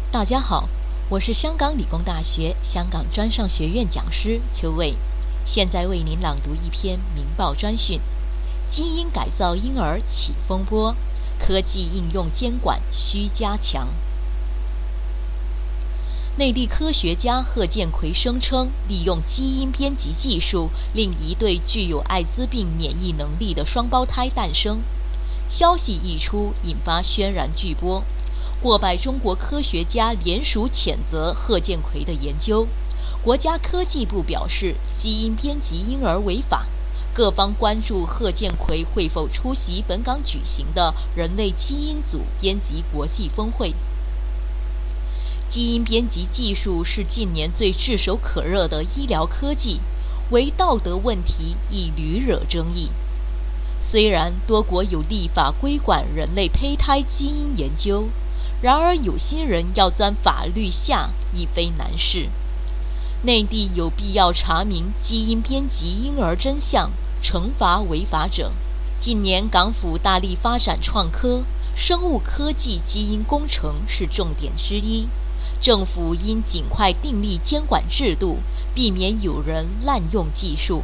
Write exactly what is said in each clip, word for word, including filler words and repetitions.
大家好，我是香港理工大学香港专上学院讲师邱卫，现在为您朗读一篇明报专讯：基因改造婴儿起风波，科技应用监管需加强。内地科学家贺建奎声称，利用基因编辑技术令一对具有艾滋病免疫能力的双胞胎诞生。消息一出，引发轩然巨波。过百中国科学家联署谴责贺建奎的研究。国家科技部表示，基因编辑婴儿违法。各方关注贺建奎会否出席本港举行的人类基因组编辑国际峰会。基因编辑技术是近年最炙手可热的医疗科技，为道德问题亦屡惹争议。虽然多国有立法规管人类胚胎基因研究，然而有心人要钻法律下亦非难事。内地有必要查明基因编辑婴儿真相，惩罚违法者。近年港府大力发展创科，生物科技基因工程是重点之一。政府应尽快订立监管制度，避免有人滥用技术。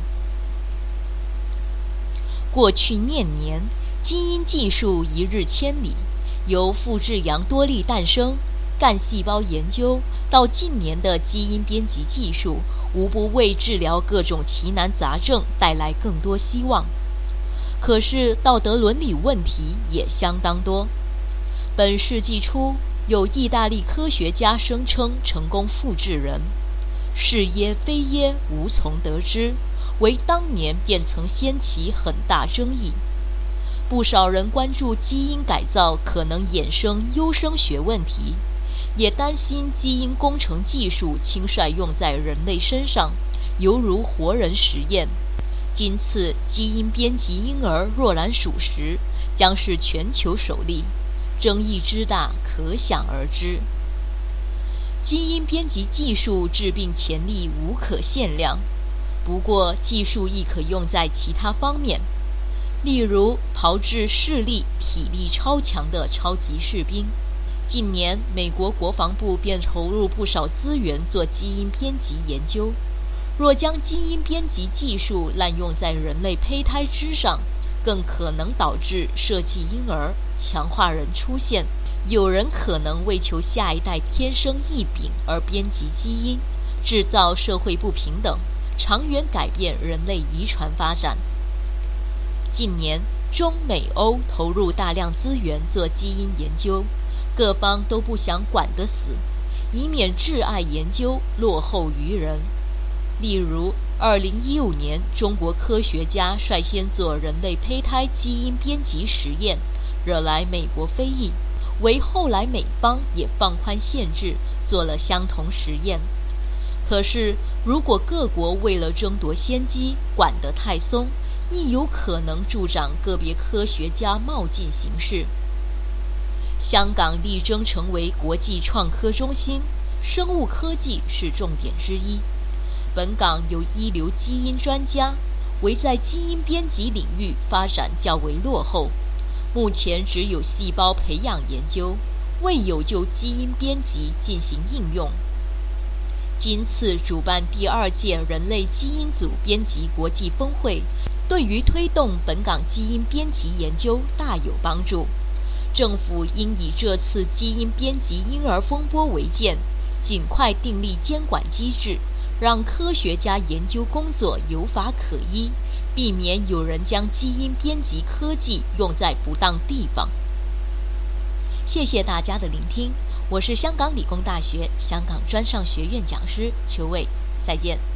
过去念年，基因技术一日千里，由复制羊多利诞生、干细胞研究到近年的基因编辑技术，无不为治疗各种奇难杂症带来更多希望。可是道德伦理问题也相当多。本世纪初，有意大利科学家声称成功复制人，是耶非耶无从得知，为当年便曾掀起很大争议。不少人关注基因改造可能衍生优生学问题，也担心基因工程技术轻率用在人类身上，犹如活人实验。因此，基因编辑婴儿若然属实，将是全球首例，争议之大可想而知。基因编辑技术治病潜力无可限量，不过技术亦可用在其他方面。例如，炮制视力、体力超强的超级士兵。近年，美国国防部便投入不少资源做基因编辑研究。若将基因编辑技术滥用在人类胚胎之上，更可能导致设计婴儿、强化人出现。有人可能为求下一代天生异禀而编辑基因，制造社会不平等，长远改变人类遗传发展。近年，中美欧投入大量资源做基因研究，各方都不想管得死，以免挚爱研究落后于人。例如，二零一五年，中国科学家率先做人类胚胎基因编辑实验，惹来美国非议，为后来美方也放宽限制，做了相同实验。可是，如果各国为了争夺先机，管得太松，亦有可能助长个别科学家冒进行事。香港力争成为国际创科中心，生物科技是重点之一。本港有一流基因专家，唯在基因编辑领域发展较为落后，目前只有细胞培养研究，未有就基因编辑进行应用。今次主办第二届人类基因组编辑国际峰会，对于推动本港基因编辑研究大有帮助。政府应以这次基因编辑婴儿风波为鉴，尽快订立监管机制，让科学家研究工作有法可依，避免有人将基因编辑科技用在不当地方。谢谢大家的聆听，我是香港理工大学香港专上学院讲师邱卫，再见。